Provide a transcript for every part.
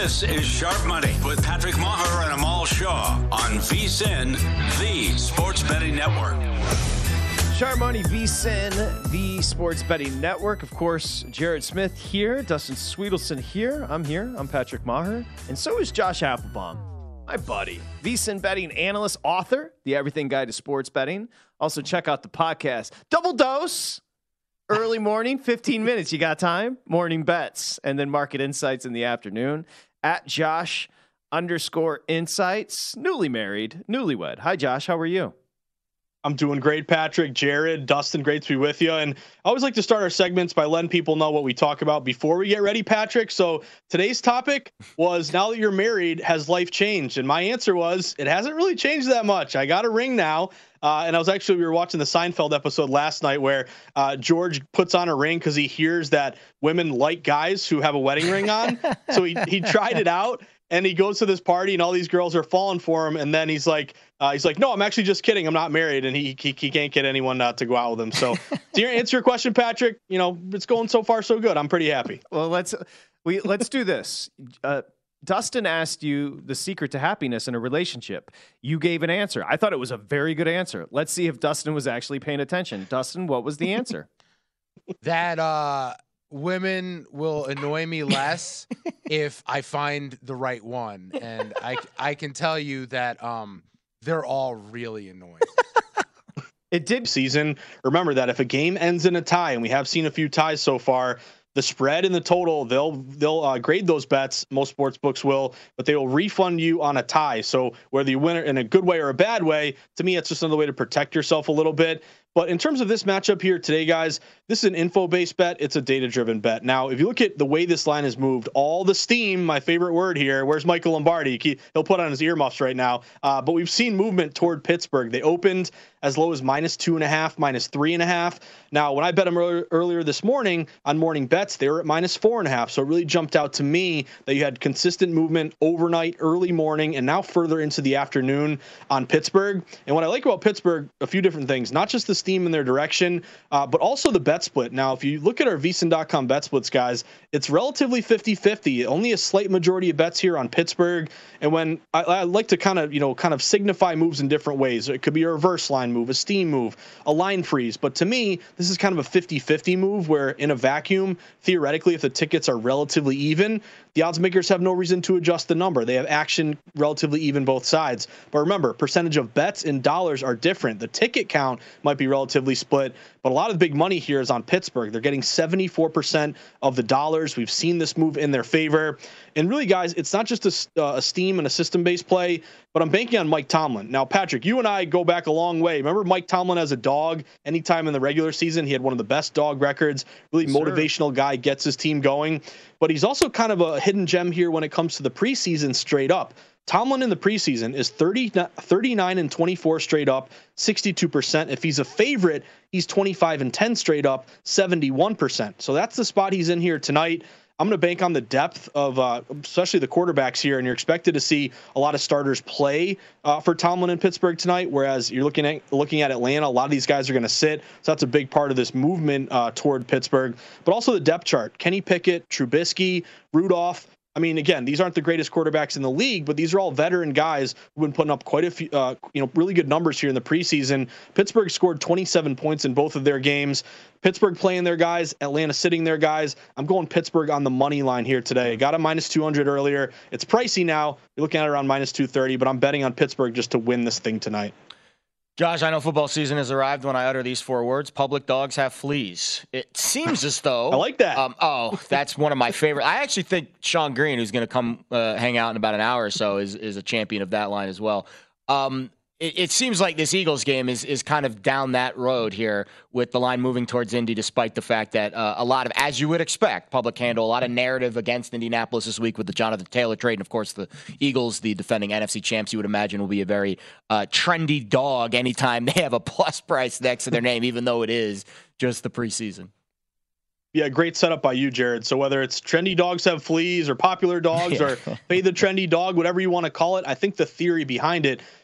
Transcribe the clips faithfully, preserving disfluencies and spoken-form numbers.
This is Sharp Money with Patrick Maher and Amal Shaw on V S I N, the Sports Betting Network. Sharp Money, V S I N, the Sports Betting Network. Of course, Jared Smith here, Dustin Sweetelson here. I'm here. I'm Patrick Maher. And so is Josh Applebaum, my buddy. V S I N betting analyst, author, the Everything Guide to Sports Betting. Also, check out the podcast, Double Dose. Early morning, fifteen minutes. You got time? Morning bets. And then market insights in the afternoon. At Josh underscore insights. Newly married, newlywed. Hi, Josh. How are you? I'm doing great, Patrick, Jared, Dustin, great to be with you. And I always like to start our segments by letting people know what we talk about before we get ready, Patrick. So today's topic was, now that you're married, has life changed? And my answer was, it hasn't really changed that much. I got a ring now. Uh, and I was actually, we were watching the Seinfeld episode last night where uh, George puts on a ring because he hears that women like guys who have a wedding ring on. So he, he tried it out. And he goes to this party and all these girls are falling for him. And then he's like, uh, he's like, no, I'm actually just kidding. I'm not married. And he he, he can't get anyone uh, to go out with him. So to answer your question, Patrick, you know, it's going so far, so good. I'm pretty happy. Well, let's, we, let's do this. Uh, Dustin asked you the secret to happiness in a relationship. You gave an answer. I thought it was a very good answer. Let's see if Dustin was actually paying attention. Dustin, what was the answer? That, uh, women will annoy me less if I find the right one. And I, I can tell you that um, they're all really annoying. It did season. Remember that if a game ends in a tie, and we have seen a few ties so far, the spread and the total, they'll they'll uh, grade those bets. Most sports books will, but they will refund you on a tie. So whether you win it in a good way or a bad way, to me, it's just another way to protect yourself a little bit. But in terms of this matchup here today, guys, this is an info-based bet. It's a data-driven bet. Now, if you look at the way this line has moved, all the steam, my favorite word here, where's Michael Lombardi? He'll put on his earmuffs right now. Uh, but we've seen movement toward Pittsburgh. They opened as low as minus two and a half, minus three and a half. Now, when I bet them earlier, earlier this morning on morning bets, they were at minus four and a half. So it really jumped out to me that you had consistent movement overnight, early morning, and now further into the afternoon on Pittsburgh. And what I like about Pittsburgh, a few different things, not just the steam in their direction, uh, but also the bet split. Now, if you look at our V S I N dot com bet splits, guys, it's relatively fifty-fifty. Only a slight majority of bets here on Pittsburgh. And when I, I like to kind of, you know, kind of signify moves in different ways. It could be a reverse line move, a steam move, a line freeze. But to me, this is kind of a fifty-fifty move where in a vacuum, theoretically, if the tickets are relatively even, the odds makers have no reason to adjust the number. They have action relatively even both sides. But remember, percentage of bets in dollars are different. The ticket count might be relatively split, but a lot of the big money here is on Pittsburgh. They're getting seventy-four percent of the dollars. We've seen this move in their favor. And really, guys, it's not just a, uh, a steam and a system-based play, but I'm banking on Mike Tomlin. Now, Patrick, you and I go back a long way. Remember Mike Tomlin as a dog? Anytime in the regular season, he had one of the best dog records. Really Sure. motivational guy, gets his team going. But he's also kind of a hidden gem here when it comes to the preseason straight up. Tomlin in the preseason is thirty, thirty-nine and twenty-four straight up, sixty-two percent. If he's a favorite, he's twenty-five and ten straight up, seventy-one percent. So that's the spot he's in here tonight. I'm going to bank on the depth of uh, especially the quarterbacks here, and you're expected to see a lot of starters play uh, for Tomlin in Pittsburgh tonight, whereas you're looking at looking at Atlanta, a lot of these guys are going to sit, so that's a big part of this movement uh, toward Pittsburgh. But also the depth chart, Kenny Pickett, Trubisky, Rudolph. I mean, again, these aren't the greatest quarterbacks in the league, but these are all veteran guys who've been putting up quite a few, uh, you know, really good numbers here in the preseason. Pittsburgh scored twenty-seven points in both of their games. Pittsburgh playing their guys, Atlanta sitting their guys. I'm going Pittsburgh on the money line here today. I got a minus two hundred earlier. It's pricey now. You're looking at it around minus two thirty, but I'm betting on Pittsburgh just to win this thing tonight. Josh, I know football season has arrived when I utter these four words. Public dogs have fleas. It seems as though... I like that. Um, oh, that's one of my favorite. I actually think Sean Green, who's going to come uh, hang out in about an hour or so, is, is a champion of that line as well. Um, it, it seems like this Eagles game is is kind of down that road here with the line moving towards Indy, despite the fact that uh, a lot of, as you would expect, public handle, a lot of narrative against Indianapolis this week with the Jonathan Taylor trade. And, of course, the Eagles, the defending N F C champs, you would imagine will be a very uh, trendy dog anytime they have a plus price next to their name, even though it is just the preseason. Yeah, great setup by you, Jared. So whether it's trendy dogs have fleas or popular dogs or pay the trendy dog, whatever you want to call it, I think the theory behind it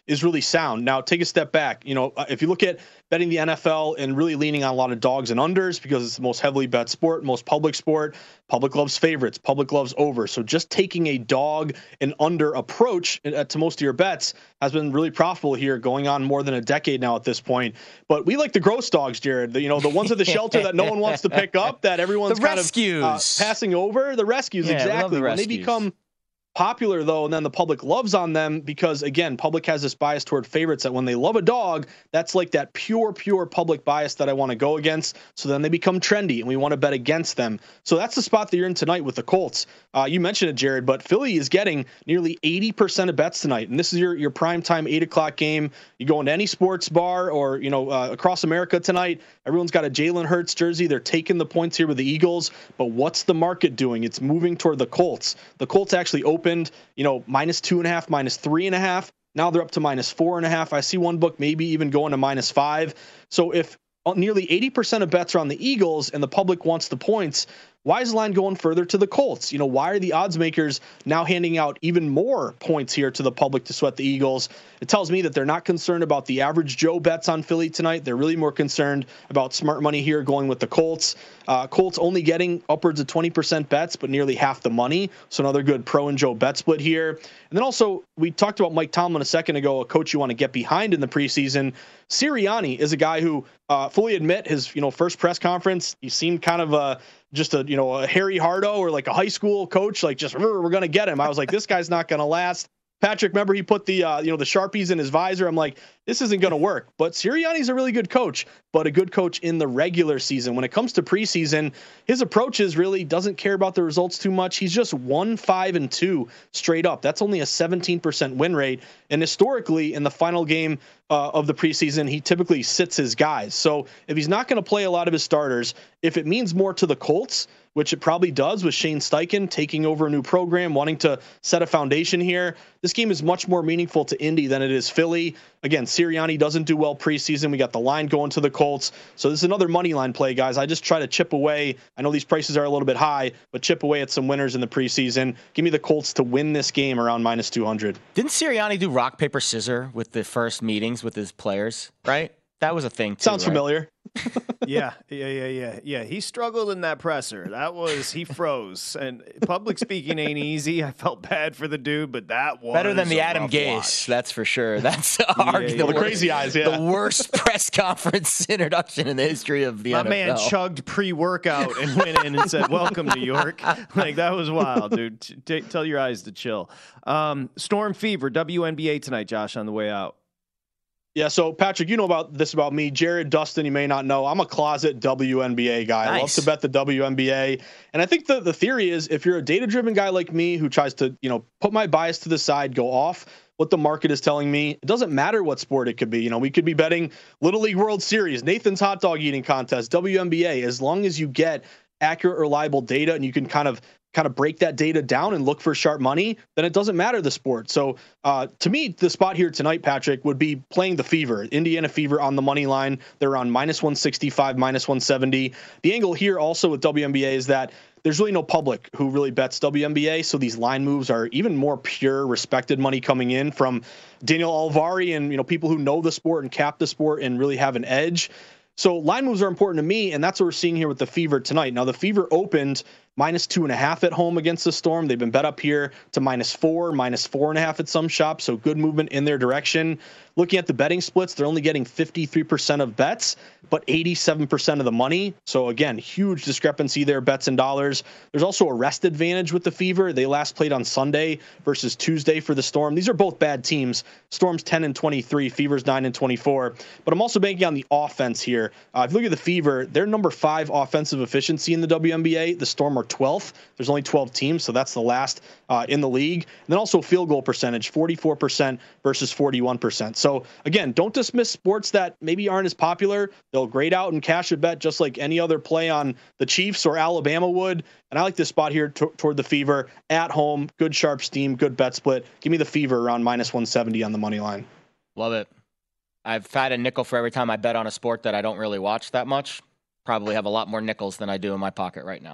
is really sound. Now, take a step back. You know, if you look at betting the N F L and really leaning on a lot of dogs and unders because it's the most heavily bet sport, most public sport, public loves favorites, public loves over. So just taking a dog and under approach to most of your bets has been really profitable here, going on more than a decade now at this point. But we like the gross dogs, Jared. The, you know, the ones at the shelter that no one wants to pick up, that everyone's the kind rescues. of uh, passing over. The rescues, yeah, exactly. The when rescues. they become popular, though, and then the public loves on them because, again, public has this bias toward favorites that when they love a dog, that's like that pure, pure public bias that I want to go against. So then they become trendy and we want to bet against them. So that's the spot that you're in tonight with the Colts. Uh, you mentioned it, Jared, but Philly is getting nearly eighty percent of bets tonight. And this is your, your prime time eight o'clock game. You go into any sports bar or, you know, uh, across America tonight, everyone's got a Jalen Hurts jersey. They're taking the points here with the Eagles. But what's the market doing? It's moving toward the Colts. The Colts actually opened, you know, minus two and a half, minus three and a half. Now they're up to minus four and a half. I see one book maybe even going to minus five. So if nearly eighty percent of bets are on the Eagles and the public wants the points, why is the line going further to the Colts? You know, why are the odds makers now handing out even more points here to the public to sweat the Eagles? It tells me that they're not concerned about the average Joe bets on Philly tonight. They're really more concerned about smart money here going with the Colts. Uh, Colts only getting upwards of twenty percent bets, but nearly half the money. So another good pro and Joe bet split here. And then also, we talked about Mike Tomlin a second ago, a coach you want to get behind in the preseason. Sirianni is a guy who uh, fully admit his, you know, first press conference, he seemed kind of a, just a, you know, a Harry Hardo or like a high school coach, like just, we're going to get him. I was like, this guy's not going to last. Patrick, remember he put the, uh, you know, the Sharpies in his visor. I'm like, this isn't going to work. But Sirianni's a really good coach, but a good coach in the regular season. When it comes to preseason, his approaches really doesn't care about the results too much. He's just one, five, and two straight up. That's only a seventeen percent win rate. And historically, in the final game uh, of the preseason, he typically sits his guys. So if he's not going to play a lot of his starters, if it means more to the Colts, which it probably does with Shane Steichen taking over a new program, wanting to set a foundation here, this game is much more meaningful to Indy than it is Philly. Again, Sirianni doesn't do well preseason. We got the line going to the Colts. So this is another money line play, guys. I just try to chip away. I know these prices are a little bit high, but chip away at some winners in the preseason. Give me the Colts to win this game around minus two hundred. Didn't Sirianni do rock, paper, scissor with the first meetings with his players, right? That was a thing too, Sounds right? familiar. yeah, yeah, yeah, yeah, yeah. He struggled in that presser. That was he froze. And public speaking ain't easy. I felt bad for the dude, but that was better than the a Adam rough Gase. watch. That's for sure. That's arguably yeah. The crazy eyes. Yeah, the worst press conference introduction in the history of the My N F L. man chugged pre-workout and went in and said, "Welcome to York." Like that was wild, dude. T- tell your eyes to chill. Um, Storm Fever, W N B A tonight, Josh, on the way out. Yeah, so Patrick, you know about this about me. Jared, Dustin, you may not know. I'm a closet W N B A guy. Nice. I love to bet the W N B A. And I think the, the theory is if you're a data-driven guy like me who tries to, you know, put my bias to the side, go off what the market is telling me, it doesn't matter what sport it could be. You know, we could be betting Little League World Series, Nathan's hot dog eating contest, W N B A. As long as you get accurate, reliable data and you can kind of kind of break that data down and look for sharp money, then it doesn't matter the sport. So uh, to me, the spot here tonight, Patrick, would be playing the Fever, Indiana Fever on the money line. They're on minus one sixty-five, minus one seventy. The angle here also with W N B A is that there's really no public who really bets W N B A. So these line moves are even more pure, respected money coming in from Daniel Alvari and, you know, people who know the sport and cap the sport and really have an edge. So line moves are important to me, and that's what we're seeing here with the Fever tonight. Now, the Fever opened minus two and a half at home against the Storm. They've been bet up here to minus four, minus four and a half at some shops, so good movement in their direction. Looking at the betting splits, they're only getting fifty-three percent of bets, but eighty-seven percent of the money. So again, huge discrepancy there, bets and dollars. There's also a rest advantage with the Fever. They last played on Sunday versus Tuesday for the Storm. These are both bad teams. Storm's ten and twenty-three, Fever's nine and twenty-four. But I'm also banking on the offense here. Uh, if you look at the Fever, they're number five offensive efficiency in the W N B A. The Storm are twelfth. There's only twelve teams, so that's the last uh, in the league. And then also field goal percentage, forty-four percent versus forty-one percent. So again, don't dismiss sports that maybe aren't as popular. They'll grade out and cash a bet just like any other play on the Chiefs or Alabama would. And I like this spot here t- toward the Fever at home. Good sharp steam, good bet split. Give me the Fever around minus one seventy on the money line. Love it. I've had a nickel for every time I bet on a sport that I don't really watch that much. Probably have a lot more nickels than I do in my pocket right now.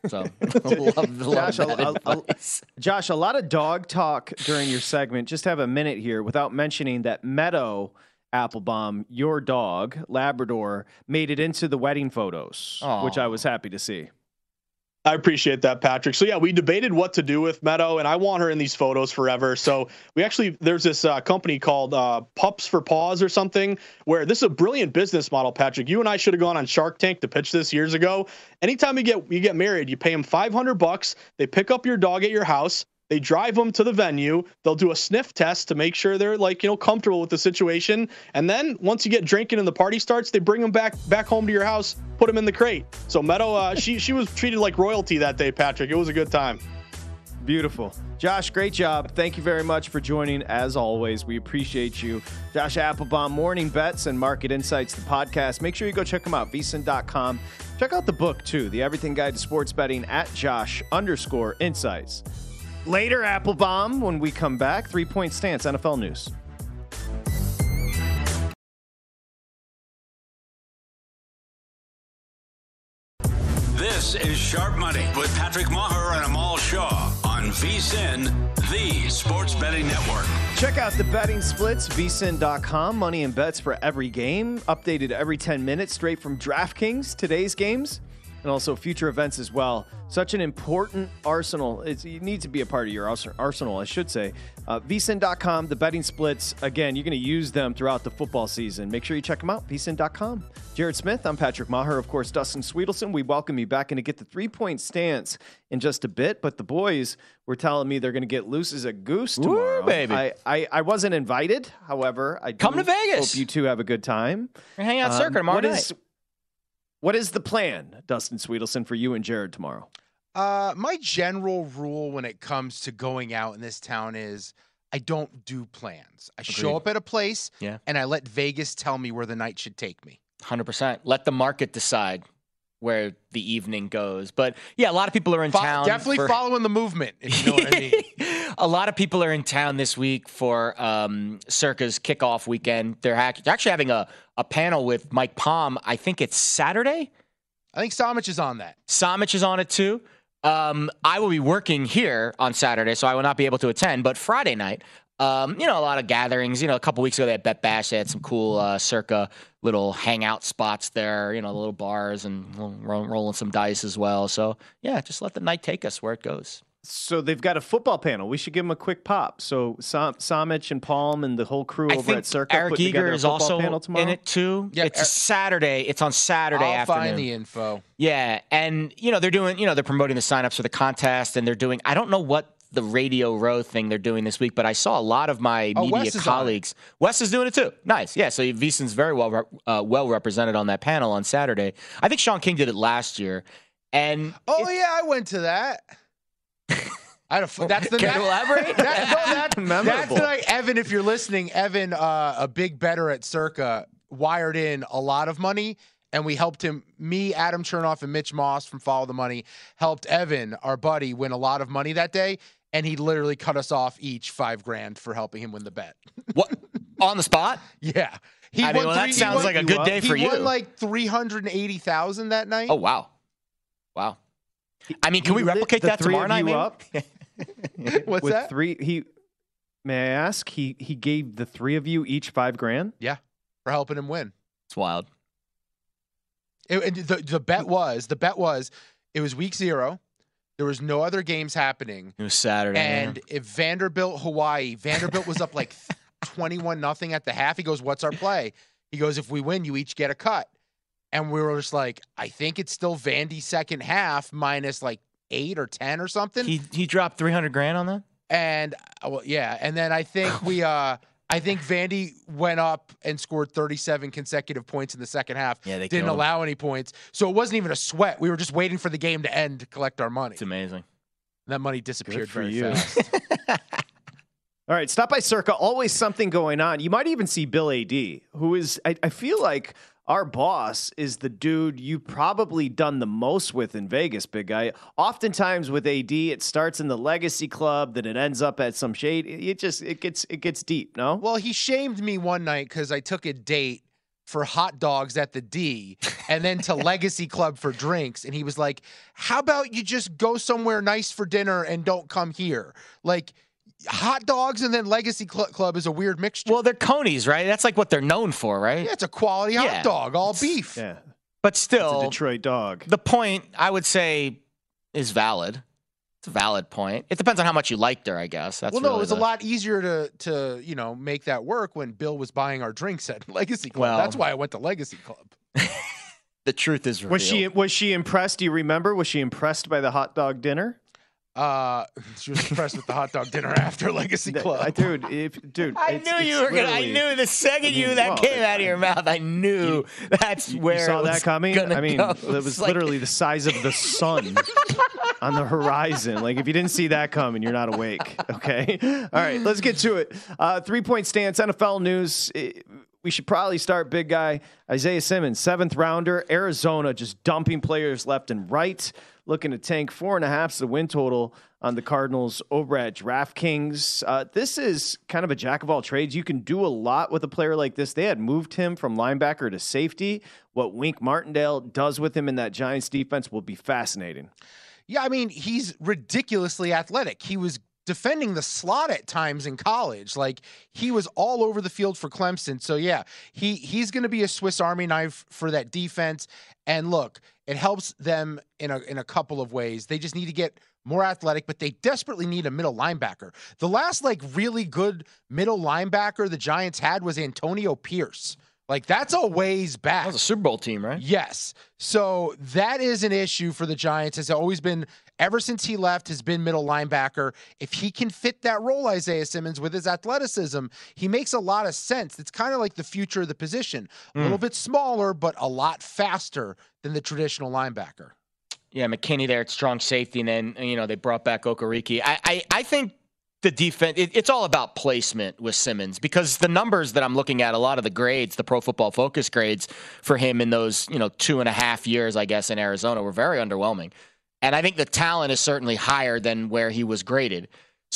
So love, love Josh, that a, a, a, advice. Josh, a lot of dog talk during your segment. Just have a minute here without mentioning that Meadow Applebaum, your dog, Labrador, made it into the wedding photos, Aww. which I was happy to see. I appreciate that, Patrick. So yeah, we debated what to do with Meadow, and I want her in these photos forever. So we actually, there's this uh, company called uh, Pups for Paws or something, where this is a brilliant business model, Patrick. You and I should have gone on Shark Tank to pitch this years ago. Anytime you get you get married, you pay them five hundred bucks. They pick up your dog at your house. They drive them to the venue. They'll do a sniff test to make sure they're like, you know, comfortable with the situation. And then once you get drinking and the party starts, they bring them back back home to your house, put them in the crate. So Meadow, uh, she she was treated like royalty that day, Patrick. It was a good time. Beautiful. Josh, great job. Thank you very much for joining. As always, we appreciate you. Josh Applebaum, Morning Bets and Market Insights, the podcast. Make sure you go check them out, V S I N dot com. Check out the book, too, The Everything Guide to Sports Betting at Josh underscore Insights. Later, Applebaum, when we come back, three-point stance, N F L news. This is Sharp Money with Patrick Maher and Amal Shaw on V S I N, the Sports Betting Network. Check out the betting splits, V S I N dot com. Money and bets for every game, updated every ten minutes, straight from DraftKings, today's games, and also future events as well. Such an important arsenal. It's, you need to be a part of your arsenal, I should say. Uh, V S I N dot com, the betting splits. Again, you're going to use them throughout the football season. Make sure you check them out, V S I N dot com. Jared Smith, I'm Patrick Maher. Of course, Dustin Sweetelson. We welcome you back and to get the three-point stance in just a bit. But the boys were telling me they're going to get loose as a goose tomorrow. Woo, baby. I, I, I wasn't invited. However, I do Come to Vegas. hope you two have a good time. We're hanging out Um, circa tomorrow what night. is- What is the plan, Dustin Sweetelson, for you and Jared tomorrow? Uh, my general rule when it comes to going out in this town is I don't do plans. I show Agreed. up at a place Yeah. and I let Vegas tell me where the night should take me. one hundred percent. Let the market decide where the evening goes. But yeah, a lot of people are in Fo- town. definitely for- following the movement, if you know what I mean. A lot of people are in town this week for um, Circa's kickoff weekend. They're, ha- they're actually having a, a panel with Mike Palm. I think it's Saturday. I think Samich is on that. Samich is on it too. Um, I will be working here on Saturday, so I will not be able to attend. But Friday night, um, you know, a lot of gatherings. You know, a couple weeks ago they had Bet Bash. They had some cool uh, Circa little hangout spots there. You know, little bars and roll, rolling some dice as well. So yeah, just let the night take us where it goes. So they've got a football panel. We should give them a quick pop. So Sam, Samich and Palm and the whole crew I over think at Circa Eric put together Eager a is football also panel tomorrow. in it too. Yeah, it's Er- a Saturday. It's on Saturday I'll afternoon. find the info. Yeah, and you know they're doing, you know, they're promoting the signups for the contest, and they're doing. I don't know what the Radio Row thing they're doing this week, but I saw a lot of my Oh, media Wes is on it. colleagues. Wes is doing it too. Nice, yeah. So V S I N's very well rep- uh, well represented on that panel on Saturday. I think Sean King did it last year, and Oh, yeah, I went to that. I don't, that's the Care night. to elaborate? That, no, that, that's Memorable. the night. Evan, if you're listening, Evan, uh, a big bettor at Circa, wired in a lot of money, and we helped him. Me, Adam Chernoff, and Mitch Moss from Follow the Money helped Evan, our buddy, win a lot of money that day, and he literally cut us off each five grand for helping him win the bet. what on the spot? Yeah, he I mean, won well, three- that he sounds won- like a you good up? day he for you. won like three hundred eighty thousand that night. Oh wow, wow. I mean, can He we lit replicate the that three tomorrow of night? you Maybe? up What's with that? three. He may I ask? He he gave the three of you each five grand. Yeah, for helping him win. It's wild. It, and the the bet was the bet was it was week zero. There was no other games happening, It was Saturday, and yeah. if Vanderbilt Hawaii, Vanderbilt was up like twenty-one nothing at the half. He goes, "What's our play?" He goes, "If we win, you each get a cut." And we were just like, "I think it's still Vandy second half minus like eight or ten or something." he he dropped three hundred grand on that. And uh, well, yeah, and then I think we, uh, I think Vandy went up and scored thirty-seven consecutive points in the second half. Yeah, they didn't killed 'em. allow any points, so it wasn't even a sweat. We were just waiting for the game to end to collect our money. It's amazing. And that money disappeared for very you. fast. All right, stop by Circa. Always something going on. You might even see Bill A D, who is, I, I feel like our boss is the dude you've probably done the most with in Vegas, big guy. Oftentimes with A D, it starts in the Legacy Club, then it ends up at some shade. It just, it gets, it gets deep, no? Well, he shamed me one night because I took a date for hot dogs at the D and then to Legacy Club for drinks. And he was like, how about you just go somewhere nice for dinner and don't come here? Like, hot dogs and then Legacy Cl- Club is a weird mixture. Well, they're Coney's, right? That's like what they're known for, right? Yeah, it's a quality hot Yeah. dog, all beef. Yeah. But It's still, a Detroit dog. the point, I would say, is valid. It's a valid point. It depends on how much you liked her, I guess. That's well, no, really it was the, a lot easier to, to, you know, make that work when Bill was buying our drinks at Legacy Club. Well- That's why I went to Legacy Club. The truth is revealed. Was she was she impressed? Do you remember? Was she impressed by the hot dog dinner? Uh, she was impressed with the hot dog dinner after Legacy Club. I, dude, if dude, I it's- knew it's you were gonna. I literally- knew the second I mean, you that well, came out of your mouth, I knew that's You, where you saw it was that coming. gonna I mean, go. it was It's like- literally the size of the sun on the horizon. Like if you didn't see that coming, you're not awake. Okay. All right, let's get to it. Uh, three point stance, N F L news. It, we should probably start big guy Isaiah Simmons, seventh rounder. Arizona just dumping players left and right, looking to tank four and a half is the win total on the Cardinals over at DraftKings. Uh, this is kind of a jack of all trades. You can do a lot with a player like this. They had moved him from linebacker to safety. What Wink Martindale does with him in that Giants defense will be fascinating. Yeah, I mean, he's ridiculously athletic. He was defending the slot at times in college. Like, he was all over the field for Clemson. So, yeah, he he's going to be a Swiss Army knife for that defense. And look, it helps them in a in a couple of ways. They just need to get more athletic, but they desperately need a middle linebacker. The last, like, really good middle linebacker the Giants had was Antonio Pierce. Like, that's a ways back. That was a Super Bowl team, right? Yes. So that is an issue for the Giants. Has always been, ever since he left, has been middle linebacker. If he can fit that role, Isaiah Simmons, with his athleticism, he makes a lot of sense. It's kind of like the future of the position. A little bit smaller, but a lot faster than the traditional linebacker. Yeah, McKinney there at strong safety, and then, you know, they brought back Okereke. I, I, I think the defense, it, it's all about placement with Simmons, because the numbers that I'm looking at, a lot of the grades, the Pro Football Focus grades for him in those, you know, two and a half years, I guess, in Arizona were very underwhelming. And I think the talent is certainly higher than where he was graded.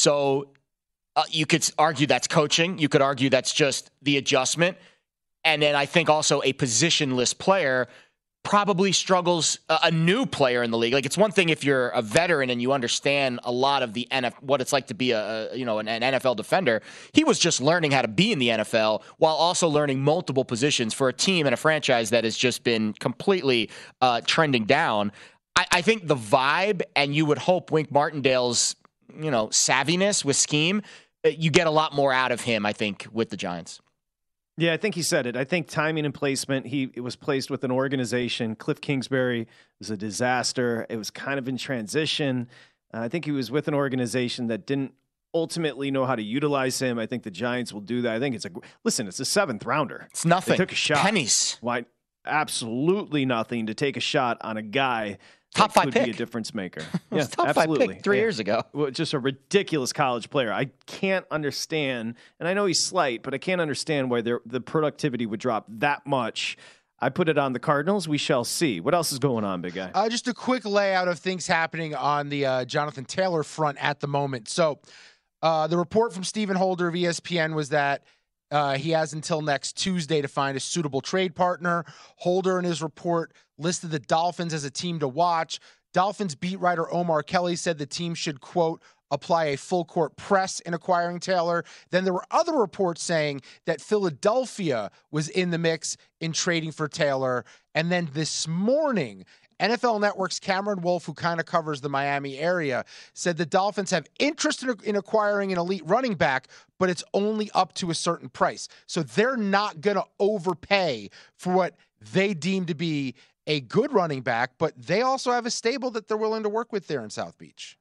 So uh, you could argue that's coaching. You could argue that's just the adjustment. And then I think also a positionless player probably struggles, uh, a new player in the league. Like, it's one thing if you're a veteran and you understand a lot of the N F L, what it's like to be a, a you know an, an N F L defender. He was just learning how to be in the N F L while also learning multiple positions for a team and a franchise that has just been completely uh, trending down. I, I think the vibe, and you would hope Wink Martindale's you know savviness with scheme, you get a lot more out of him, I think, with the Giants. Yeah, I think he said it. I think timing and placement, he it was placed with an organization. Cliff Kingsbury was a disaster. It was kind of in transition. Uh, I think he was with an organization that didn't ultimately know how to utilize him. I think the Giants will do that. I think it's a listen, it's a seventh rounder. It's nothing. They took a shot. Pennies. Why? Absolutely nothing to take a shot on a guy Top that five could pick. be a difference maker. It Yeah, was top absolutely. five pick three Yeah. years ago. Well, just a ridiculous college player. I can't understand, and I know he's slight, but I can't understand why the productivity would drop that much. I put it on the Cardinals. We shall see. What else is going on, big guy? Uh, just a quick layout of things happening on the uh, Jonathan Taylor front at the moment. So uh, the report from Stephen Holder of E S P N was that uh, he has until next Tuesday to find a suitable trade partner. Holder in his report listed the Dolphins as a team to watch. Dolphins beat writer Omar Kelly said the team should, quote, apply a full court press in acquiring Taylor. Then there were other reports saying that Philadelphia was in the mix in trading for Taylor. And then this morning, N F L Network's Cameron Wolf, who kind of covers the Miami area, said the Dolphins have interest in, in acquiring an elite running back, but it's only up to a certain price. So they're not going to overpay for what they deem to be a good running back, but they also have a stable that they're willing to work with there in South Beach.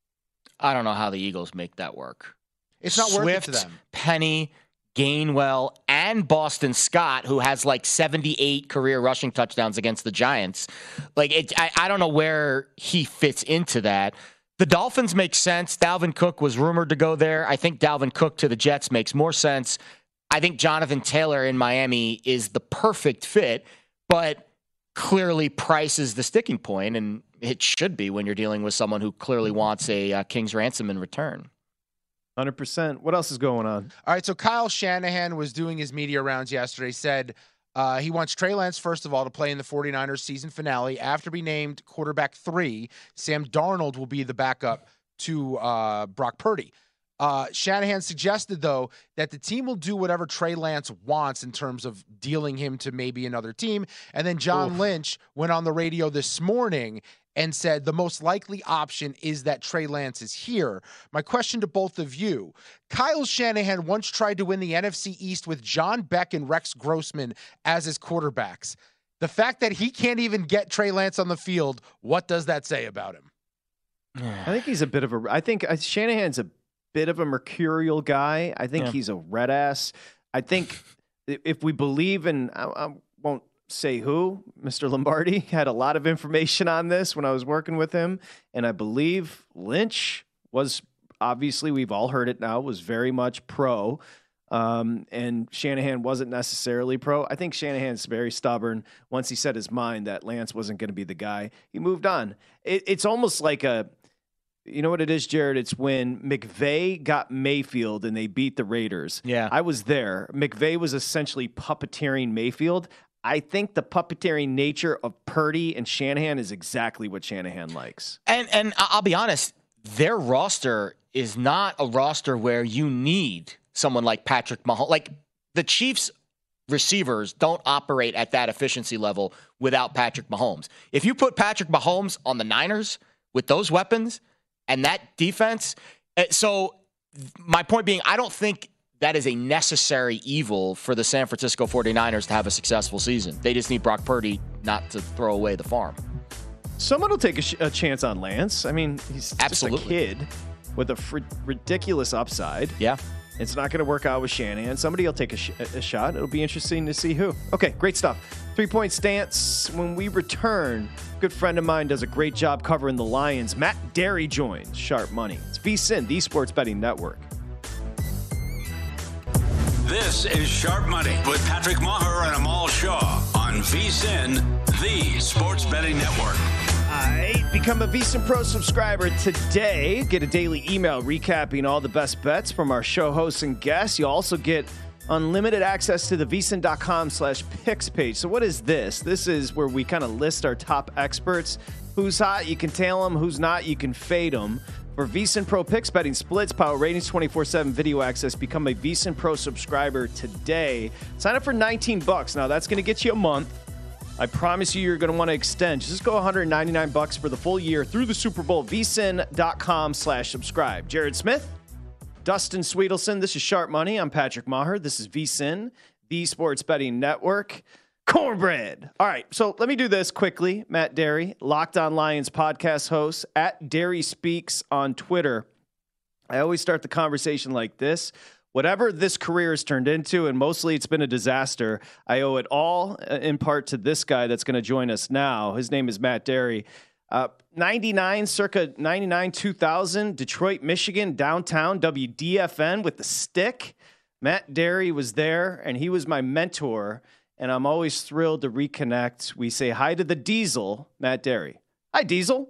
I don't know how the Eagles make that work. It's not Swift, worth it to them. Penny, Gainwell, and Boston Scott, who has like seventy-eight career rushing touchdowns against the Giants. Like, it, I, I don't know where he fits into that. The Dolphins make sense. Dalvin Cook was rumored to go there. I think Dalvin Cook to the Jets makes more sense. I think Jonathan Taylor in Miami is the perfect fit, but clearly price is the sticking point, and it should be when you're dealing with someone who clearly wants a uh, king's ransom in return. one hundred percent. What else is going on? All right, so Kyle Shanahan was doing his media rounds yesterday, said Uh, he wants Trey Lance, first of all, to play in the 49ers season finale. After being named quarterback three, Sam Darnold will be the backup to uh, Brock Purdy. Uh, Shanahan suggested, though, that the team will do whatever Trey Lance wants in terms of dealing him to maybe another team. And then John Oof. Lynch went on the radio this morning and said the most likely option is that Trey Lance is here. My question to both of you, Kyle Shanahan once tried to win the N F C East with John Beck and Rex Grossman as his quarterbacks. The fact that he can't even get Trey Lance on the field, what does that say about him? I think he's a bit of a, I think Shanahan's a bit of a mercurial guy. I think yeah. he's a red ass. I think if we believe in, I, I won't say who, Mister Lombardi had a lot of information on this when I was working with him. And I believe Lynch was, obviously we've all heard it now, was very much pro. Um, and Shanahan wasn't necessarily pro. I think Shanahan's very stubborn. Once he set his mind that Lance wasn't going to be the guy, he moved on. It, it's almost like a, you know what it is, Jared? It's when McVay got Mayfield and they beat the Raiders. Yeah. I was there. McVay was essentially puppeteering Mayfield. I think the puppeteering nature of Purdy and Shanahan is exactly what Shanahan likes. And and I'll be honest, their roster is not a roster where you need someone like Patrick Mahomes. Like the Chiefs receivers don't operate at that efficiency level without Patrick Mahomes. If you put Patrick Mahomes on the Niners with those weapons and that defense, so my point being, I don't think that is a necessary evil for the San Francisco 49ers to have a successful season. They just need Brock Purdy not to throw away the farm. Someone will take a, sh- a chance on Lance. I mean, he's Absolutely. just a kid with a fr- ridiculous upside. Yeah. It's not going to work out with Shanahan. Somebody will take a, sh- a shot. It'll be interesting to see who. Okay, great stuff. Three-point stance. When we return, a good friend of mine does a great job covering the Lions. Matt Derry joins Sharp Money. It's VSiN, the Sports Betting Network. This is Sharp Money with Patrick Maher and Amal Shaw on VSiN, the Sports Betting Network. All right, become a VSiN Pro subscriber today. Get a daily email recapping all the best bets from our show hosts and guests. You'll also get unlimited access to the VSiN.com slash picks page. So what is this? This is where we kind of list our top experts. Who's hot, you can tail them. Who's not, you can fade them. For VSiN Pro Picks, betting splits, power ratings, twenty-four seven video access. Become a VSiN Pro subscriber today. Sign up for nineteen bucks. Now, that's going to get you a month. I promise you, you're going to want to extend. Just go one hundred ninety-nine bucks for the full year through the Super Bowl. VSiN.com slash subscribe. Jared Smith, Dustin Sweetelson. This is Sharp Money. I'm Patrick Maher. This is VSiN, the Sports Betting Network. Cornbread. All right, so let me do this quickly. Matt Derry, Locked On Lions podcast host, at Derry Speaks on Twitter. I always start the conversation like this. Whatever this career has turned into, and mostly it's been a disaster, I owe it all in part to this guy that's going to join us now. His name is Matt Derry. Uh, ninety-nine, circa ninety-nine, two thousand, Detroit, Michigan, downtown, W D F N with the stick. Matt Derry was there, and he was my mentor. And I'm always thrilled to reconnect. We say hi to the Diesel, Matt Derry. Hi, Diesel.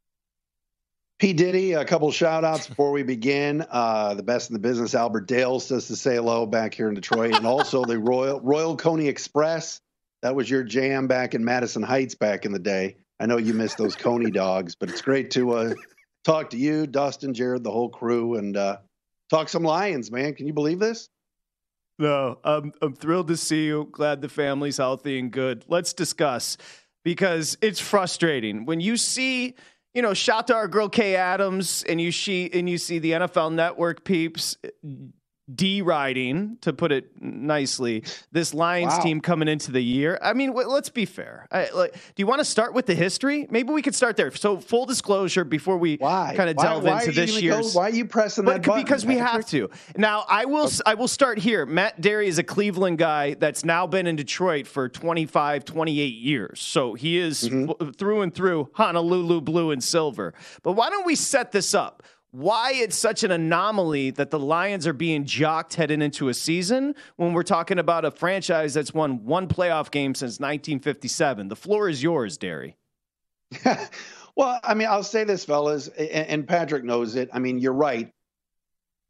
P. Diddy, a couple shout outs before we begin. Uh, the best in the business, Albert Dale, says to say hello back here in Detroit. And also the Royal Royal Coney Express. That was your jam back in Madison Heights back in the day. I know you missed those Coney dogs, but it's great to uh, talk to you, Dustin, Jared, the whole crew, and uh, talk some Lions, man. Can you believe this? No, I'm, I'm thrilled to see you. Glad the family's healthy and good. Let's discuss, because it's frustrating when you see, you know, shout to our girl Kay Adams, and you see and you see the N F L Network peeps deriding, to put it nicely, this Lions Wow. team coming into the year. I mean, w- let's be fair. I, like, do you want to start with the history? Maybe we could start there. So, full disclosure before we Why? kind of Why- delve why into are you this gonna year's. go- why are you pressing But that button, because we Patrick? have to. Now, I will I will start here. Matt Derry is a Cleveland guy that's now been in Detroit for twenty-five, twenty-eight years. So he is Mm-hmm. w- through and through Honolulu blue and silver. But why don't we set this up? Why it's such an anomaly that the Lions are being jocked heading into a season when we're talking about a franchise that's won one playoff game since nineteen fifty-seven. The floor is yours, Derry. Well, I mean, I'll say this, fellas, and, and Patrick knows it. I mean, you're right.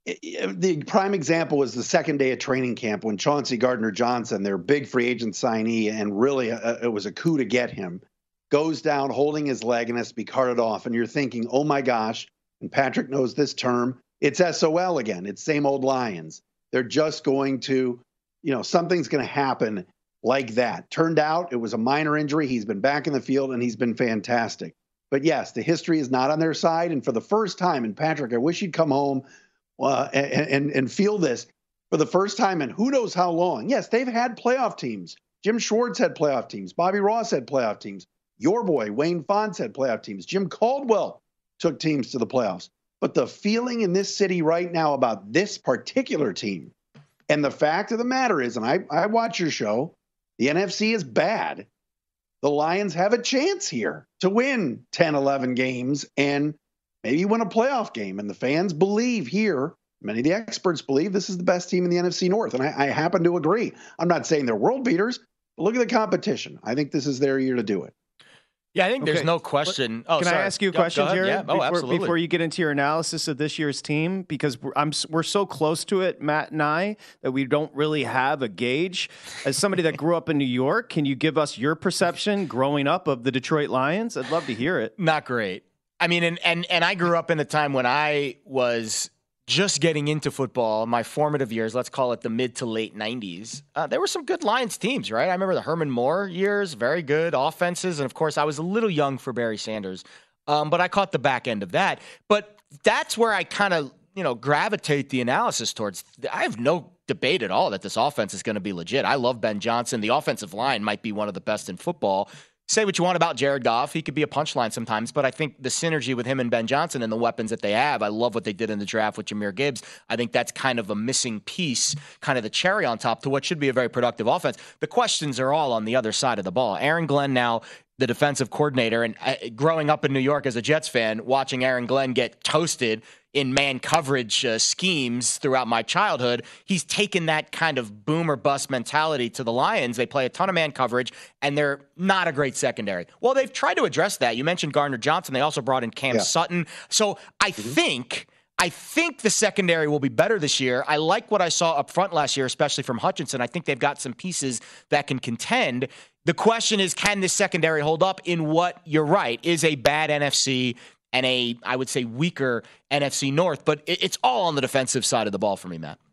the prime example was the second day of training camp when Chauncey Gardner-Johnson, their big free agent signee, and really uh, it was a coup to get him, goes down holding his leg and has to be carted off. And you're thinking, oh my gosh, and Patrick knows this term, it's S O L again. It's same old Lions. They're just going to, you know, something's going to happen like that. Turned out it was a minor injury. He's been back in the field and he's been fantastic. But yes, the history is not on their side. And for the first time, and Patrick, I wish you'd come home uh, and, and, and feel this for the first time in who knows how long. Yes, they've had playoff teams. Jim Schwartz had playoff teams. Bobby Ross had playoff teams. Your boy, Wayne Fontes, had playoff teams. Jim Caldwell took teams to the playoffs. But the feeling in this city right now about this particular team, and the fact of the matter is, and I, I watch your show, the N F C is bad. The Lions have a chance here to win ten, eleven games and maybe win a playoff game. And the fans believe here, many of the experts believe this is the best team in the N F C North. And I, I happen to agree. I'm not saying they're world beaters, but look at the competition. I think this is their year to do it. Yeah, I think there's Okay. no question. Oh, Can sorry. I ask you a Go- question, go ahead. Jared? Yeah. Oh, before, absolutely. Before you get into your analysis of this year's team, because we're, I'm we're so close to it, Matt and I, that we don't really have a gauge. As somebody that grew up in New York, can you give us your perception growing up of the Detroit Lions? I'd love to hear it. Not great. I mean, and and and I grew up in a time when I was just getting into football, my formative years, let's call it the mid to late nineties, uh, there were some good Lions teams, right? I remember the Herman Moore years, very good offenses. And of course, I was a little young for Barry Sanders, um, but I caught the back end of that. But that's where I kind of, you know, gravitate the analysis towards. I have no debate at all that this offense is going to be legit. I love Ben Johnson. The offensive line might be one of the best in football. Say what you want about Jared Goff. He could be a punchline sometimes, but I think the synergy with him and Ben Johnson and the weapons that they have, I love what they did in the draft with Jahmyr Gibbs. I think that's kind of a missing piece, kind of the cherry on top to what should be a very productive offense. The questions are all on the other side of the ball. Aaron Glenn now, the defensive coordinator, and uh, growing up in New York as a Jets fan, watching Aaron Glenn get toasted in man coverage uh, schemes throughout my childhood, he's taken that kind of boom or bust mentality to the Lions. They play a ton of man coverage, and they're not a great secondary. Well, they've tried to address that. You mentioned Gardner-Johnson. They also brought in Cam Yeah. Sutton. So I think... I think the secondary will be better this year. I like what I saw up front last year, especially from Hutchinson. I think they've got some pieces that can contend. The question is, can this secondary hold up in what, you're right, is a bad N F C and a, I would say, weaker N F C North? But it, it's all on the defensive side of the ball for me, Matt.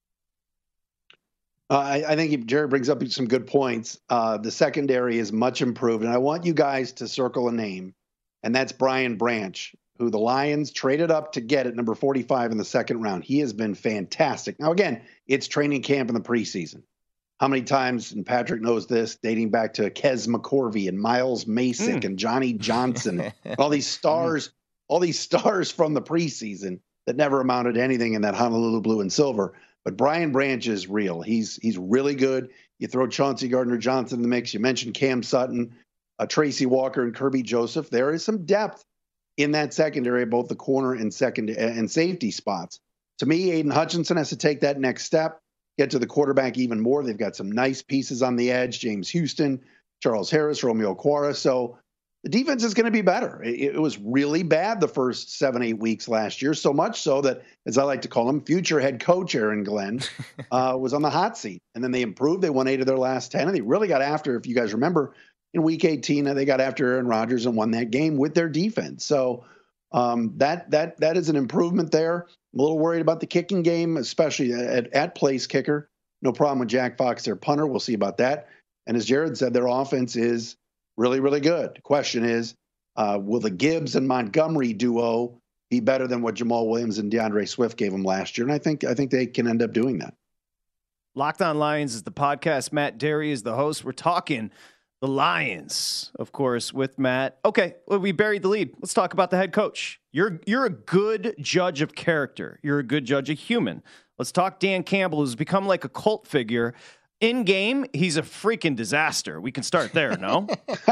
Uh, I, I think Jared brings up some good points. Uh, the secondary is much improved, and I want you guys to circle a name, and that's Brian Branch, who the Lions traded up to get at number forty-five in the second round. He has been fantastic. Now, again, it's training camp in the preseason. How many times, and Patrick knows this, dating back to Kez McCorvey and Miles Masick Mm. and Johnny Johnson, all these stars, all these stars from the preseason that never amounted to anything in that Honolulu blue and silver. But Brian Branch is real. He's he's really good. You throw Chauncey Gardner-Johnson in the mix. You mentioned Cam Sutton, uh, Tracy Walker, and Kirby Joseph. There is some depth in that secondary, both the corner and second and safety spots. To me, Aiden Hutchinson has to take that next step, get to the quarterback even more. They've got some nice pieces on the edge: James Houston, Charles Harris, Romeo Quara. So the defense is going to be better. It, it was really bad the first seven, eight weeks last year, so much so that, as I like to call him, future head coach Aaron Glenn uh, was on the hot seat. And then they improved. They won eight of their last ten, and they really got after, if you guys remember, in week eighteen, they got after Aaron Rodgers and won that game with their defense. So um, that that that is an improvement there. I'm a little worried about the kicking game, especially at, at place kicker. No problem with Jack Fox, their punter. We'll see about that. And as Jared said, their offense is really, really good. The question is, uh, will the Gibbs and Montgomery duo be better than what Jamal Williams and DeAndre Swift gave them last year? And I think I think they can end up doing that. Locked On Lions is the podcast. Matt Derry is the host. We're talking the Lions, of course, with Matt. Okay, well, we buried the lead. Let's talk about the head coach. You're you're a good judge of character. You're a good judge of human. Let's talk Dan Campbell, who's become like a cult figure. In game, he's a freaking disaster. We can start there, no?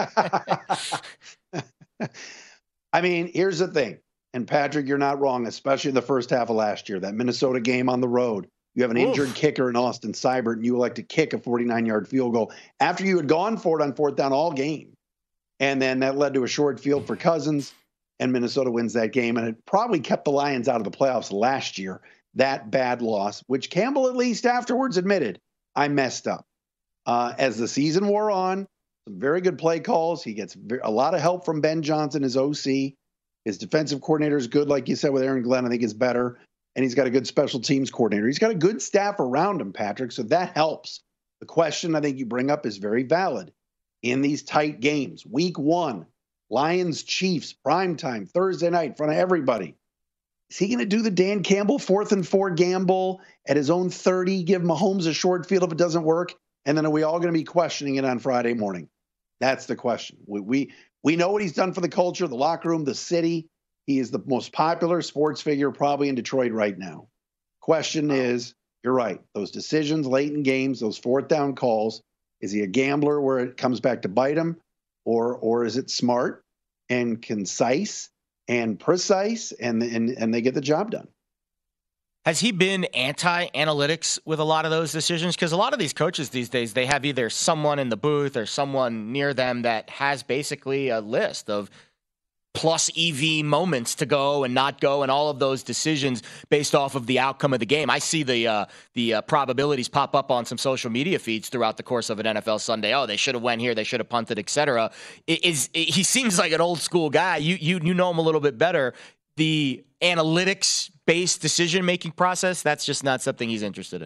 I mean, here's the thing. And Patrick, you're not wrong, especially the first half of last year, that Minnesota game on the road. You have an Oof. injured kicker in Austin Seibert, and you elect to kick a forty-nine-yard field goal after you had gone for it on fourth down all game. And then that led to a short field for Cousins, and Minnesota wins that game. And it probably kept the Lions out of the playoffs last year. that bad loss, which Campbell at least afterwards admitted, I messed up. Uh, as the season wore on, some very good play calls. He gets a lot of help from Ben Johnson, his O C. His defensive coordinator is good, like you said, with Aaron Glenn, I think is better. And he's got a good special teams coordinator. He's got a good staff around him, Patrick, so that helps. The question I think you bring up is very valid. In these tight games, week one, Lions, Chiefs, primetime, Thursday night, in front of everybody. Is he going to do the Dan Campbell fourth and four gamble at his own thirty, give Mahomes a short field if it doesn't work? And then are we all going to be questioning it on Friday morning? That's the question. We, we we know what he's done for the culture, the locker room, the city. He is the most popular sports figure probably in Detroit right now. Question is, you're right, those decisions late in games, those fourth down calls, is he a gambler where it comes back to bite him? Or or is it smart and concise and precise, and and and they get the job done? Has he been anti-analytics with a lot of those decisions? Because a lot of these coaches these days, they have either someone in the booth or someone near them that has basically a list of plus E V moments to go and not go, and all of those decisions based off of the outcome of the game. I see the uh, the uh, probabilities pop up on some social media feeds throughout the course of an N F L Sunday. Oh, they should have went here, they should have punted, et cetera. It is it, he seems like an old school guy. You you you know him a little bit better. The analytics-based decision-making process, that's just not something he's interested in.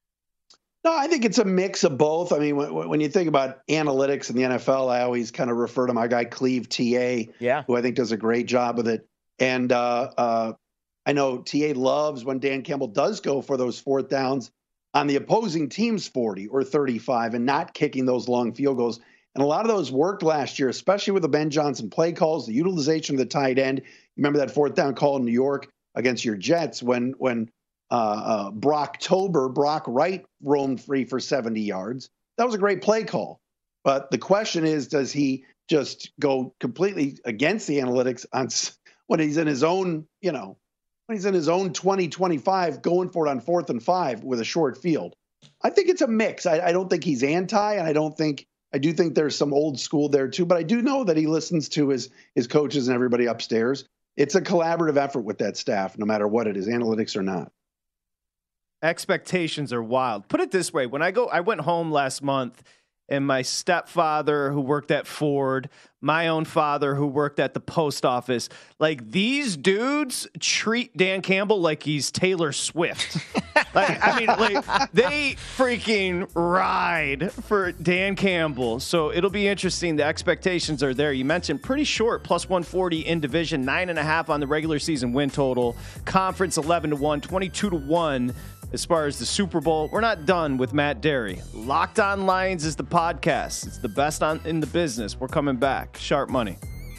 No, I think it's a mix of both. I mean, when, when you think about analytics in the N F L, I always kind of refer to my guy Cleve T A, yeah. who I think does a great job with it. And uh, uh, I know T A loves when Dan Campbell does go for those fourth downs on the opposing team's forty or thirty-five and not kicking those long field goals. And a lot of those worked last year, especially with the Ben Johnson play calls, the utilization of the tight end. Remember that fourth down call in New York against your Jets when when uh, uh, Brocktober, Brock Wright roamed free for seventy yards. That was a great play call. But the question is, does he just go completely against the analytics on when he's in his own, you know, when he's in his own twenty, twenty-five, going for it on fourth and five with a short field? I think it's a mix. I, I don't think he's anti, and I don't think I do think there's some old school there too. But I do know that he listens to his his coaches and everybody upstairs. It's a collaborative effort with that staff, no matter what it is, analytics or not. Expectations are wild. Put it this way. When I go, I went home last month, and my stepfather who worked at Ford, my own father who worked at the post office, like these dudes treat Dan Campbell like he's Taylor Swift. Like, I mean, like they freaking ride for Dan Campbell. So it'll be interesting. The expectations are there. You mentioned pretty short, plus one forty in division, nine and a half on the regular season win total. Conference eleven to one, twenty-two to one. As far as the Super Bowl, we're not done with Matt Derry. Locked On Lions is the podcast. It's the best on in the business. We're coming back. Sharp Money.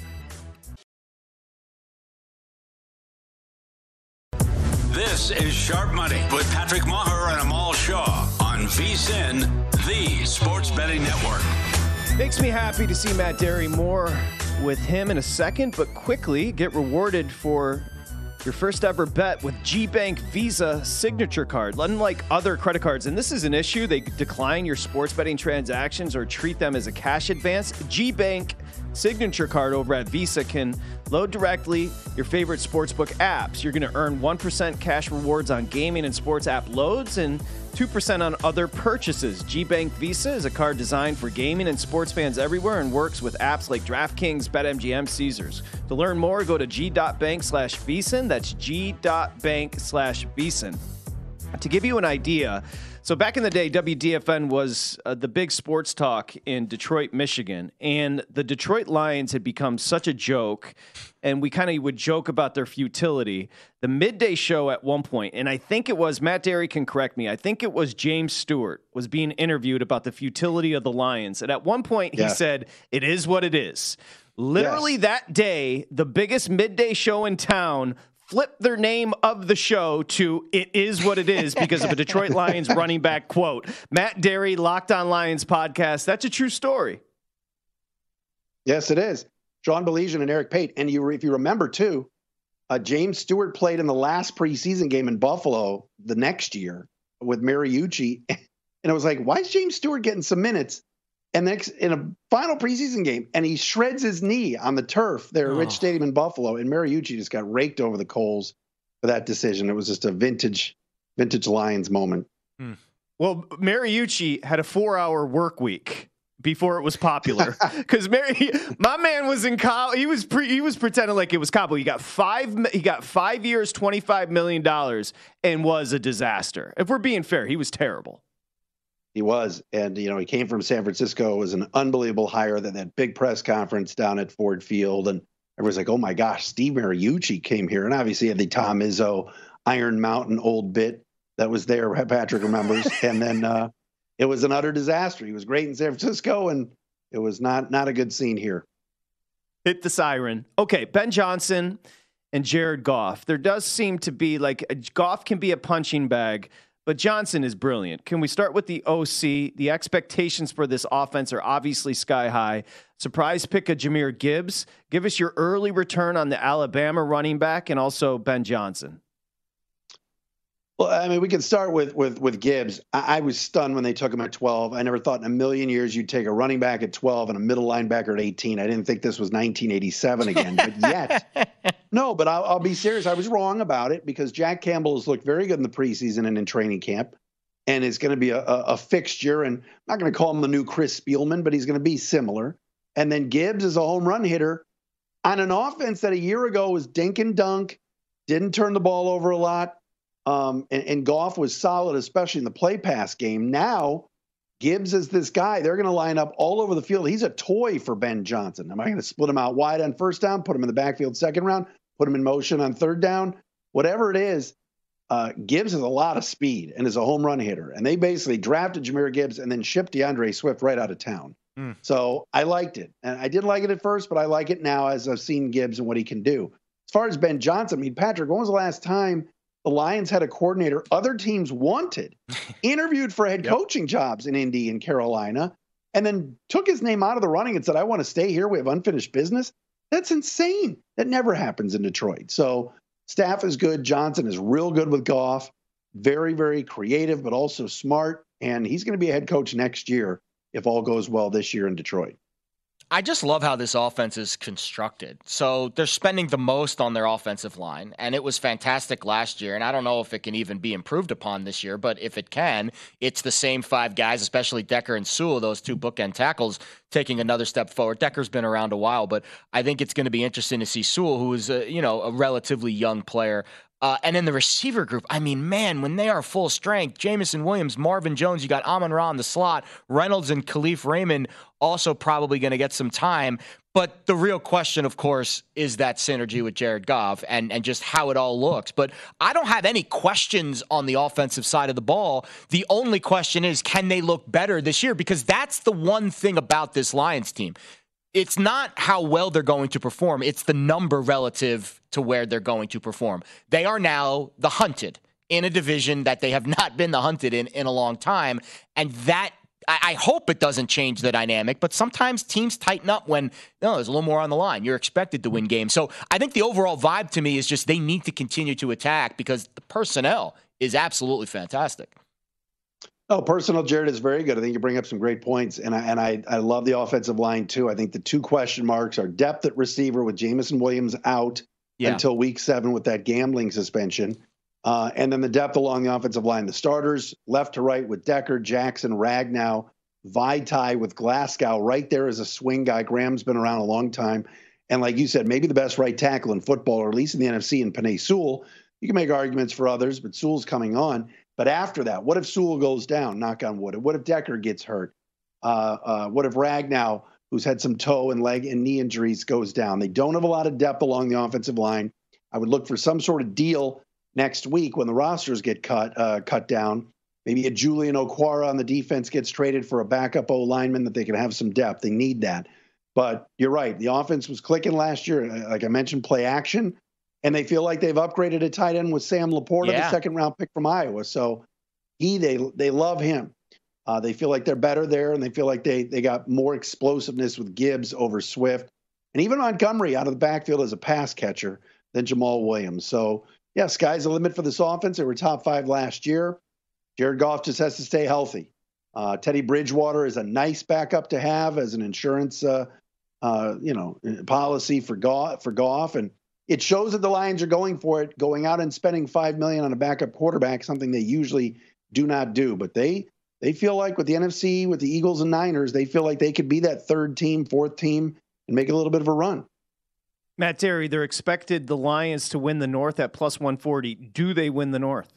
This is Sharp Money with Patrick Maher and Amal Shaw on VSiN, the Sports Betting Network. Makes me happy to see Matt Derry. More with him in a second, but quickly get rewarded for your first ever bet with G-Bank Visa Signature Card. Unlike other credit cards, and this is an issue, they decline your sports betting transactions or treat them as a cash advance. G-Bank Signature Card over at Visa can load directly your favorite sportsbook apps. You're going to earn one percent cash rewards on gaming and sports app loads and two percent on other purchases. G-Bank Visa is a card designed for gaming and sports fans everywhere and works with apps like DraftKings, BetMGM, Caesars. To learn more, go to g.bank slash VSiN. That's g.bank slash VSiN. To give you an idea, so back in the day, W D F N was uh, the big sports talk in Detroit, Michigan, and the Detroit Lions had become such a joke, and we kind of would joke about their futility. The midday show at one point, and I think it was, Matt Derry can correct me, I think it was James Stewart was being interviewed about the futility of the Lions, and at one point yeah. he said, "It is what it is." Literally yes. that day, the biggest midday show in town flipped their name of the show to "It Is What It Is" because of a Detroit Lions running back quote. Matt Derry, Locked On Lions podcast. That's a true story. Yes, it is. John Belizean and Eric Pate. And you, if you remember, too, uh, James Stewart played in the last preseason game in Buffalo the next year with Mariucci. And it was like, why is James Stewart getting some minutes? And next in a final preseason game, and he shreds his knee on the turf there at oh. Rich Stadium in Buffalo, and Mariucci just got raked over the coals. for that decision. It was just a vintage, vintage Lions moment. Hmm. Well, Mariucci had a four-hour work week before it was popular, because Mary, my man was in college. He was pre, he was pretending like it was Cabo. He got five. He got five years, twenty-five million dollars, and was a disaster. If we're being fair, he was terrible. He was, and you know, he came from San Francisco. It was an unbelievable hire. That that big press conference down at Ford Field, and everyone's like, "Oh my gosh, Steve Mariucci came here," and obviously had the Tom Izzo Iron Mountain old bit that was there. Patrick remembers, and then. Uh, It was an utter disaster. He was great in San Francisco, and it was not not a good scene here. Hit the siren. Okay, Ben Johnson and Jared Goff. There does seem to be like a, Goff can be a punching bag, but Johnson is brilliant. Can we start with the O C? The expectations for this offense are obviously sky high. Surprise pick of Jahmyr Gibbs. Give us your early return on the Alabama running back and also Ben Johnson. Well, I mean, we can start with with with Gibbs. I, I was stunned when they took him at twelve. I never thought in a million years you'd take a running back at twelve and a middle linebacker at eighteen. I didn't think this was nineteen eighty-seven again. But yet, no, but I'll, I'll be serious. I was wrong about it because Jack Campbell has looked very good in the preseason and in training camp, and is going to be a, a, a fixture. And I'm not going to call him the new Chris Spielman, but he's going to be similar. And then Gibbs is a home run hitter on an offense that a year ago was dink and dunk, didn't turn the ball over a lot. Um, and, and Goff was solid, especially in the play pass game. Now, Gibbs is this guy. They're going to line up all over the field. He's a toy for Ben Johnson. Am I going to split him out wide on first down, put him in the backfield second round, put him in motion on third down? Whatever it is, uh, Gibbs has a lot of speed and is a home run hitter. And they basically drafted Jahmyr Gibbs and then shipped DeAndre Swift right out of town. Mm. So I liked it. And I didn't like it at first, but I like it now as I've seen Gibbs and what he can do. As far as Ben Johnson, I mean, Patrick, when was the last time the Lions had a coordinator other teams wanted, interviewed for head yep. coaching jobs in Indy and Carolina, and then took his name out of the running and said, I want to stay here. We have unfinished business. That's insane. That never happens in Detroit. So staff is good. Johnson is real good with Goff. Very, very creative, but also smart. And he's going to be a head coach next year if all goes well this year in Detroit. I just love how this offense is constructed. So they're spending the most on their offensive line, and it was fantastic last year. And I don't know if it can even be improved upon this year, but if it can, it's the same five guys, especially Decker and Sewell, those two bookend tackles, taking another step forward. Decker's been around a while, but I think it's going to be interesting to see Sewell, who is a, you know, a relatively young player. Uh, and in the receiver group, I mean, man, when they are full strength, Jameson Williams, Marvin Jones, you got Amon-Ra in the slot, Reynolds and Khalif Raymond also probably going to get some time. But the real question, of course, is that synergy with Jared Goff and, and just how it all looks. But I don't have any questions on the offensive side of the ball. The only question is, can they look better this year? Because that's the one thing about this Lions team. It's not how well they're going to perform. It's the number relative to where they're going to perform. They are now the hunted in a division that they have not been the hunted in in a long time. And that, I, I hope it doesn't change the dynamic, but sometimes teams tighten up when, no, there's a little more on the line. You're expected to win games. So I think the overall vibe to me is just they need to continue to attack because the personnel is absolutely fantastic. Oh, personal, Jared is very good. I think you bring up some great points, and I and I, I love the offensive line too. I think the two question marks are depth at receiver with Jameson Williams out yeah. until week seven with that gambling suspension, uh, and then the depth along the offensive line. The starters left to right with Decker, Jackson, Ragnow, Vaitai with Glasgow right there as a swing guy. Graham's been around a long time, and like you said, maybe the best right tackle in football, or at least in the N F C, in Penei Sewell. You can make arguments for others, but Sewell's coming on. But after that, what if Sewell goes down, knock on wood? What if Decker gets hurt? Uh, uh, what if Ragnow, who's had some toe and leg and knee injuries, goes down? They don't have a lot of depth along the offensive line. I would look for some sort of deal next week when the rosters get cut uh, cut down. Maybe a Julian Okwara on the defense gets traded for a backup O lineman that they can have some depth. They need that. But you're right. The offense was clicking last year. Like I mentioned, play action. And they feel like they've upgraded a tight end with Sam Laporta, yeah. the second round pick from Iowa. So he, they, they love him. Uh, they feel like they're better there, and they feel like they, they got more explosiveness with Gibbs over Swift. And even Montgomery out of the backfield as a pass catcher than Jamal Williams. So, yeah, sky's the limit for this offense. They were top five last year. Jared Goff just has to stay healthy. Uh, Teddy Bridgewater is a nice backup to have as an insurance, uh, uh, you know, policy for Goff, for Goff. And it shows that the Lions are going for it, going out and spending five million dollars on a backup quarterback, something they usually do not do. But they they feel like with the N F C, with the Eagles and Niners, they feel like they could be that third team, fourth team, and make a little bit of a run. Matt Derry, they're expected the Lions to win the North at plus one forty. Do they win the North?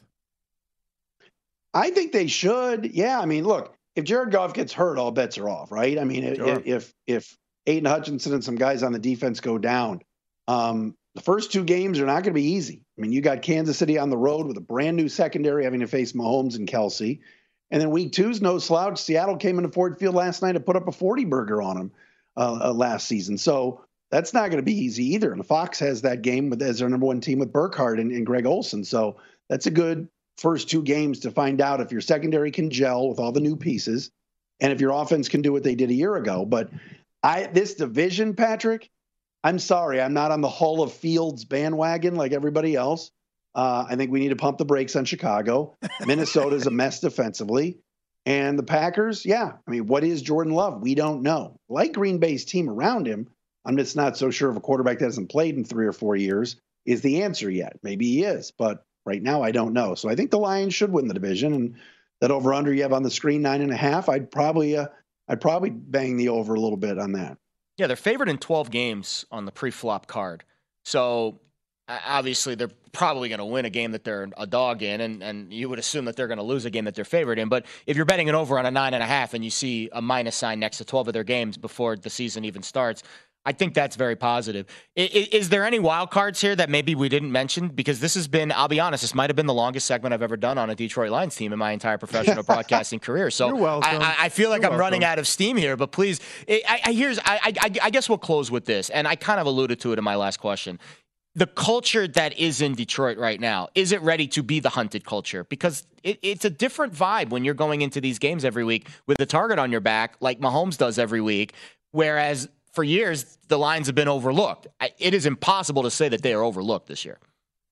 I think they should. Yeah, I mean, look, if Jared Goff gets hurt, all bets are off, right? I mean, sure. if if Aiden Hutchinson and some guys on the defense go down, um, the first two games are not going to be easy. I mean, you got Kansas City on the road with a brand new secondary having to face Mahomes and Kelsey. And then week two's no slouch. Seattle came into Ford Field last night and put up a forty burger on them uh, uh, last season. So that's not going to be easy either. And the Fox has that game with, as their number one team with Burkhardt and, and Greg Olsen. So that's a good first two games to find out if your secondary can gel with all the new pieces and if your offense can do what they did a year ago. But I this division, Patrick, I'm sorry, I'm not on the Hall of Fields bandwagon like everybody else. Uh, I think we need to pump the brakes on Chicago. Minnesota's a mess defensively. And the Packers, yeah, I mean, what is Jordan Love? We don't know. Like Green Bay's team around him, I'm just not so sure of a quarterback that hasn't played in three or four years is the answer yet. Maybe he is, but right now I don't know. So I think the Lions should win the division, and that over under you have on the screen nine and a half. I'd probably uh, I'd probably bang the over a little bit on that. Yeah, they're favored in twelve games on the pre-flop card. So obviously they're probably going to win a game that they're a dog in, and, and you would assume that they're going to lose a game that they're favored in. But if you're betting it over on a nine and a half and you see a minus sign next to twelve of their games before the season even starts, I think that's very positive. Is, is there any wild cards here that maybe we didn't mention? Because this has been, I'll be honest, this might have been the longest segment I've ever done on a Detroit Lions team in my entire professional broadcasting career. So I, I feel like You're I'm welcome. running out of steam here, but please, I, I, here's, I, I, I guess we'll close with this. And I kind of alluded to it in my last question. The culture that is in Detroit right now, is it ready to be the hunted culture? Because it, it's a different vibe when you're going into these games every week with the target on your back, like Mahomes does every week, whereas for years, the Lions have been overlooked. It is impossible to say that they are overlooked this year.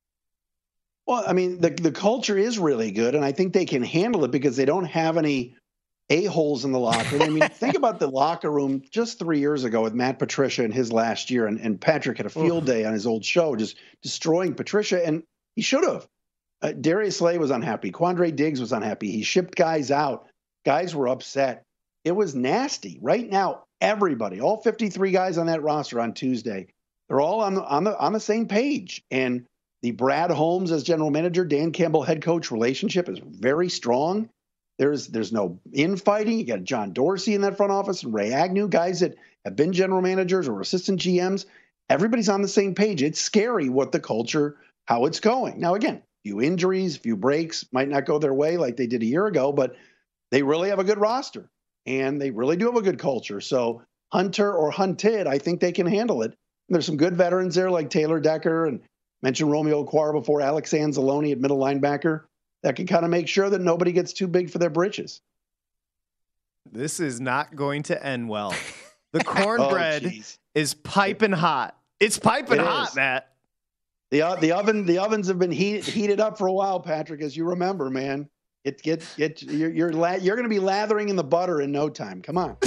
Well, I mean, the the culture is really good, and I think they can handle it because they don't have any a-holes in the locker room. I mean, think about the locker room just three years ago with Matt Patricia in his last year, and, and Patrick had a field day on his old show, just destroying Patricia, and he should have. Uh, Darius Slay was unhappy. Quandre Diggs was unhappy. He shipped guys out. Guys were upset. It was nasty. Right now, everybody, all fifty-three guys on that roster on Tuesday, they're all on the on the on the same page. And the Brad Holmes as general manager, Dan Campbell head coach relationship is very strong. There's there's no infighting. You got John Dorsey in that front office and Ray Agnew, guys that have been general managers or assistant G Ms. Everybody's on the same page. It's scary what the culture, how it's going. Now, again, few injuries, few breaks might not go their way like they did a year ago, but they really have a good roster. And they really do have a good culture. So Hunter or Hunted, I think they can handle it. And there's some good veterans there like Taylor Decker and mentioned Romeo Okwara before, Alex Anzalone at middle linebacker that can kind of make sure that nobody gets too big for their britches. This is not going to end well. The cornbread oh, is piping hot. It's piping it hot, is. Matt. The uh, the oven the ovens have been heat, heated up for a while, Patrick, as you remember, man. It get get you're you're, la- you're going to be lathering in the butter in no time. Come on.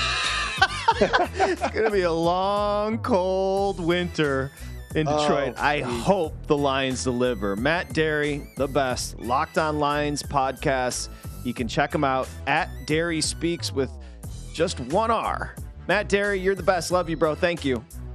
It's going to be a long, cold winter in Detroit. Oh, I hope the Lions deliver. Matt Derry, the best. Locked On Lions podcast. You can check him out at Derry Speaks with just one R. Matt Derry, you're the best. Love you, bro. Thank you.